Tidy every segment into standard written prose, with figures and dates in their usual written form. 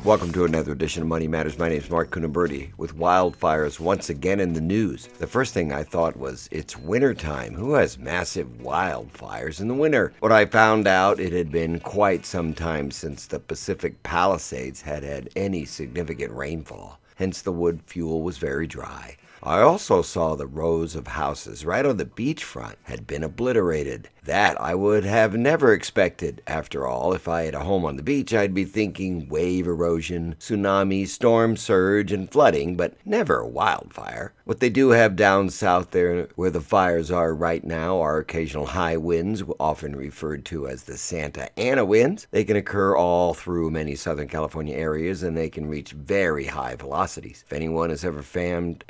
Welcome to another edition of Money Matters. My name is Mark Cunaberti. With wildfires once again in the news, the first thing I thought was, it's wintertime. Who has massive wildfires in the winter? What I found out, it had been quite some time since the Pacific Palisades had had any significant rainfall. Hence, the wood fuel was very dry. I also saw the rows of houses right on the beachfront had been obliterated. That I would have never expected. After all, if I had a home on the beach, I'd be thinking wave erosion, tsunami, storm surge, and flooding, but never a wildfire. What they do have down south there where the fires are right now are occasional high winds, often referred to as the Santa Ana winds. They can occur all through many Southern California areas, and they can reach very high velocities. If anyone has ever fanned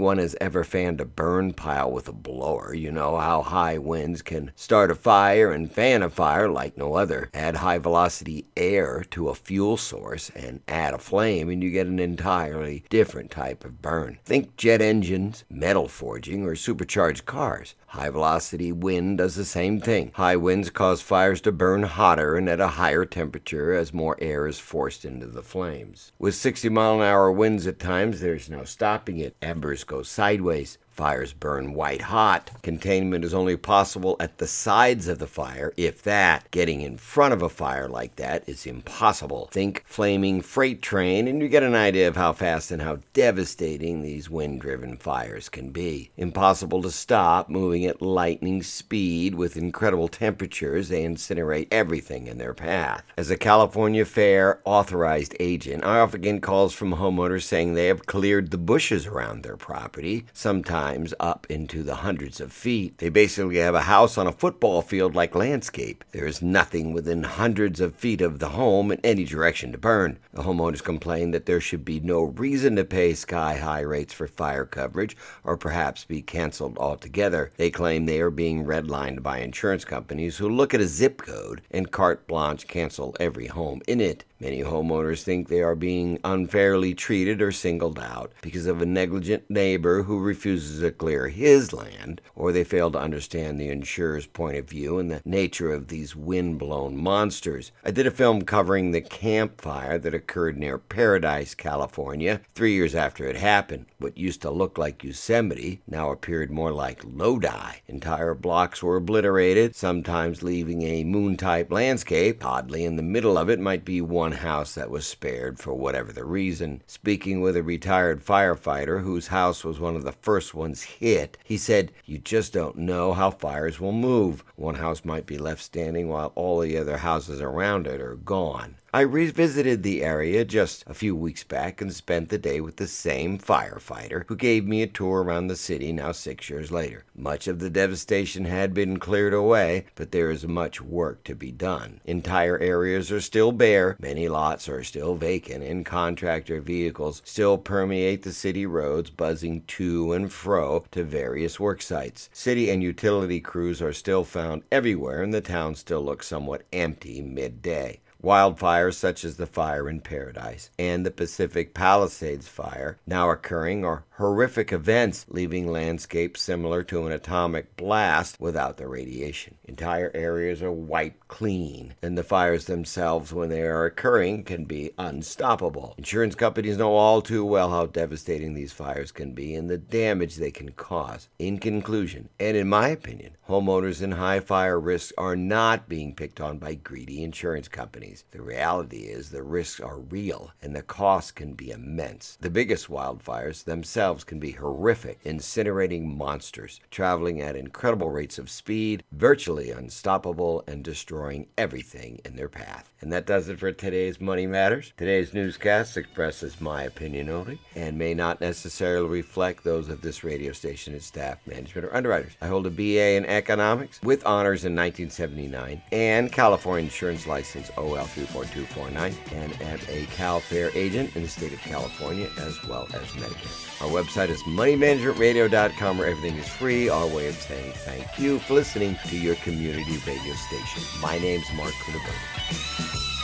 a burn pile with a blower, you know how high winds can start a fire and fan a fire like no other. Add high velocity air to a fuel source and add a flame and you get an entirely different type of burn. Think jet engines, metal forging, or supercharged cars. High velocity wind does the same thing. High winds cause fires to burn hotter and at a higher temperature as more air is forced into the flames. With 60-mile-an-hour winds at times, there's no stopping it. Embers go sideways. Fires burn white hot. Containment is only possible at the sides of the fire, if that. Getting in front of a fire like that is impossible. Think flaming freight train and you get an idea of how fast and how devastating these wind-driven fires can be. Impossible to stop, moving at lightning speed with incredible temperatures. They incinerate everything in their path. As a California Fair authorized agent, I often get calls from homeowners saying they have cleared the bushes around their property, sometimes up into the hundreds of feet. They basically have a house on a football field like landscape. There is nothing within hundreds of feet of the home in any direction to burn. The homeowners complain that there should be no reason to pay sky-high rates for fire coverage or perhaps be canceled altogether. They claim they are being redlined by insurance companies who look at a zip code and carte blanche cancel every home in it. Many homeowners think they are being unfairly treated or singled out because of a negligent neighbor who refuses to clear his land, or they fail to understand the insurer's point of view and the nature of these wind-blown monsters. I did a film covering the Camp Fire that occurred near Paradise, California, 3 years after it happened. What used to look like Yosemite now appeared more like Lodi. Entire blocks were obliterated, sometimes leaving a moon-type landscape. Oddly, in the middle of it might be one house that was spared for whatever the reason. Speaking with a retired firefighter whose house was one of the first ones hit, he said, "You just don't know how fires will move. One house might be left standing while all the other houses around it are gone." I revisited the area just a few weeks back and spent the day with the same firefighter who gave me a tour around the city now 6 years later. Much of the devastation had been cleared away, but there is much work to be done. Entire areas are still bare, many lots are still vacant, and contractor vehicles still permeate the city roads, buzzing to and fro to various work sites. City and utility crews are still found everywhere, and the town still looks somewhat empty midday. Wildfires such as the fire in Paradise and the Pacific Palisades fire now occurring are horrific events, leaving landscapes similar to an atomic blast without the radiation. Entire areas are wiped clean, and the fires themselves, when they are occurring, can be unstoppable. Insurance companies know all too well how devastating these fires can be and the damage they can cause. In conclusion, and in my opinion, homeowners in high fire risks are not being picked on by greedy insurance companies. The reality is the risks are real and the costs can be immense. The biggest wildfires themselves can be horrific, incinerating monsters, traveling at incredible rates of speed, virtually unstoppable, and destroying everything in their path. And that does it for today's Money Matters. Today's newscast expresses my opinion only and may not necessarily reflect those of this radio station, its staff, management, or underwriters. I hold a BA in economics with honors in 1979 and California Insurance License OL 34249 and am a CalFair agent in the state of California as well as Medicare. Our website is moneymanagementradio.com where everything is free, our way of saying thank you for listening to your community radio station. My name's Mark Cunaberti.